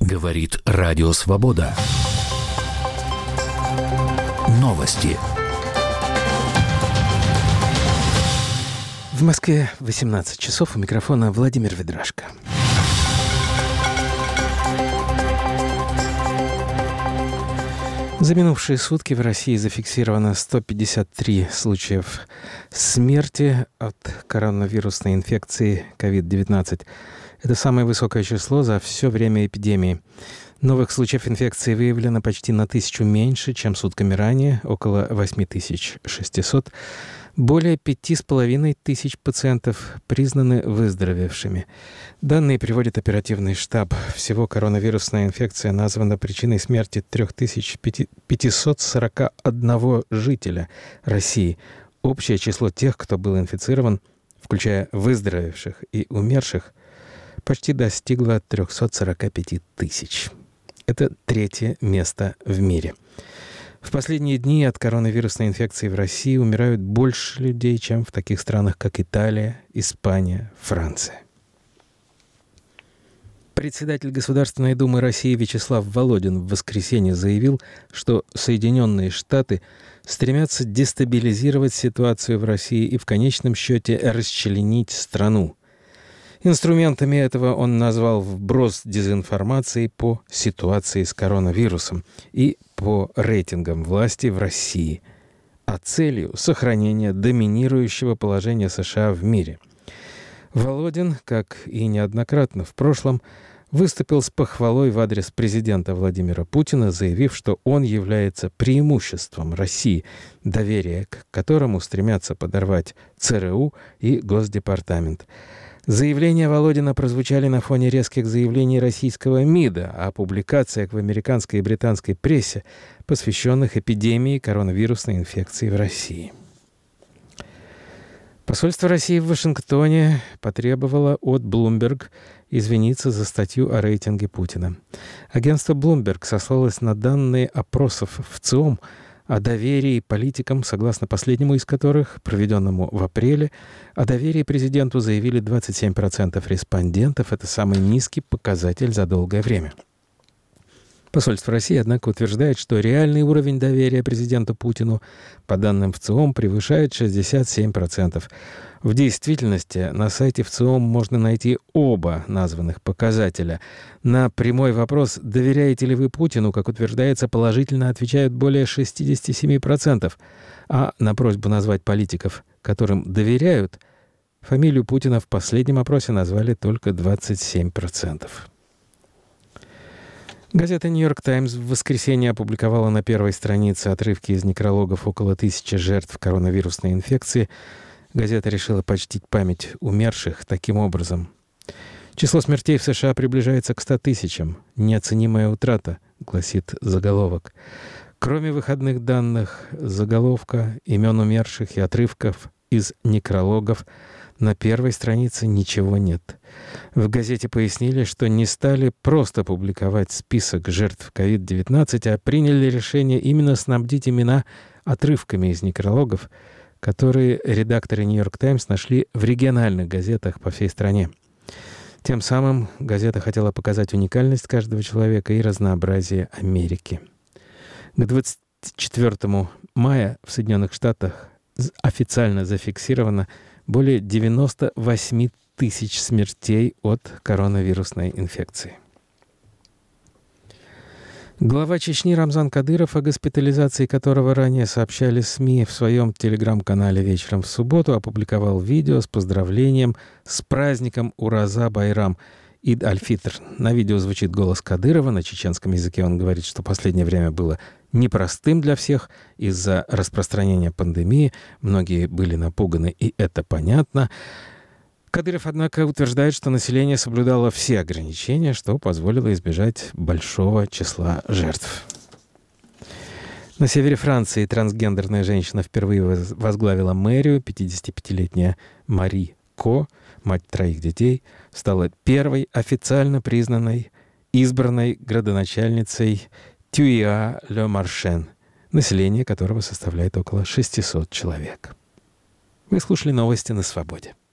Говорит Радио Свобода. Новости. В Москве 18 часов. У микрофона Владимир Ведрашко. За минувшие сутки в России зафиксировано 153 случаев смерти от коронавирусной инфекции COVID-19. Это самое высокое число за все время эпидемии. Новых случаев инфекции выявлено почти на 1000 меньше, чем сутками ранее, около 8600. Более 5500 пациентов признаны выздоровевшими. Данные приводит оперативный штаб. Всего коронавирусная инфекция названа причиной смерти 3541 жителя России. Общее число тех, кто был инфицирован, включая выздоровевших и умерших, почти достигло 345 тысяч. Это третье место в мире. В последние дни от коронавирусной инфекции в России умирают больше людей, чем в таких странах, как Италия, Испания, Франция. Председатель Государственной Думы России Вячеслав Володин в воскресенье заявил, что Соединенные Штаты стремятся дестабилизировать ситуацию в России и в конечном счете расчленить страну. Инструментами этого он назвал вброс дезинформации по ситуации с коронавирусом и по рейтингам власти в России, а целью — сохранение доминирующего положения США в мире. Володин, как и неоднократно в прошлом, выступил с похвалой в адрес президента Владимира Путина, заявив, что он является преимуществом России, доверие к которому стремятся подорвать ЦРУ и Госдепартамент. Заявления Володина прозвучали на фоне резких заявлений российского МИДа о публикациях в американской и британской прессе, посвященных эпидемии коронавирусной инфекции в России. Посольство России в Вашингтоне потребовало от Bloomberg извиниться за статью о рейтинге Путина. Агентство Bloomberg сослалось на данные опросов в ЦИОМ о доверии политикам, согласно последнему из которых, проведенному в апреле, о доверии президенту заявили 27% респондентов. Это самый низкий показатель за долгое время. Посольство России, однако, утверждает, что реальный уровень доверия президенту Путину, по данным ВЦИОМ, превышает 67%. В действительности на сайте ВЦИОМ можно найти оба названных показателя. На прямой вопрос «Доверяете ли вы Путину?», как утверждается, положительно отвечают более 67%, а на просьбу назвать политиков, которым доверяют, фамилию Путина в последнем опросе назвали только 27%. Газета «Нью-Йорк Таймс» в воскресенье опубликовала на первой странице отрывки из некрологов около 1000 жертв коронавирусной инфекции. Газета решила почтить память умерших таким образом. «Число смертей в США приближается к 100 тысячам. Неоценимая утрата», — гласит заголовок. Кроме выходных данных, заголовка, имен умерших и отрывков из некрологов, на первой странице ничего нет. В газете пояснили, что не стали просто публиковать список жертв COVID-19, а приняли решение именно снабдить имена отрывками из некрологов, которые редакторы «Нью-Йорк Таймс» нашли в региональных газетах по всей стране. Тем самым газета хотела показать уникальность каждого человека и разнообразие Америки. К 24 мая в Соединенных Штатах официально зафиксировано более 98 тысяч смертей от коронавирусной инфекции. Глава Чечни Рамзан Кадыров, о госпитализации которого ранее сообщали СМИ, в своем телеграм-канале вечером в субботу опубликовал видео с поздравлением с праздником Ураза-Байрам Ид-аль-Фитр. На видео звучит голос Кадырова. На чеченском языке он говорит, что последнее время было непростым для всех из-за распространения пандемии. Многие были напуганы, и это понятно. Кадыров, однако, утверждает, что население соблюдало все ограничения, что позволило избежать большого числа жертв. На севере Франции трансгендерная женщина впервые возглавила мэрию. 55-летняя Мари Ко, мать 3 детей, стала первой официально признанной избранной градоначальницей Тюиа-Ле-Маршен, население которого составляет около 600 человек. Вы слушали новости на Свободе.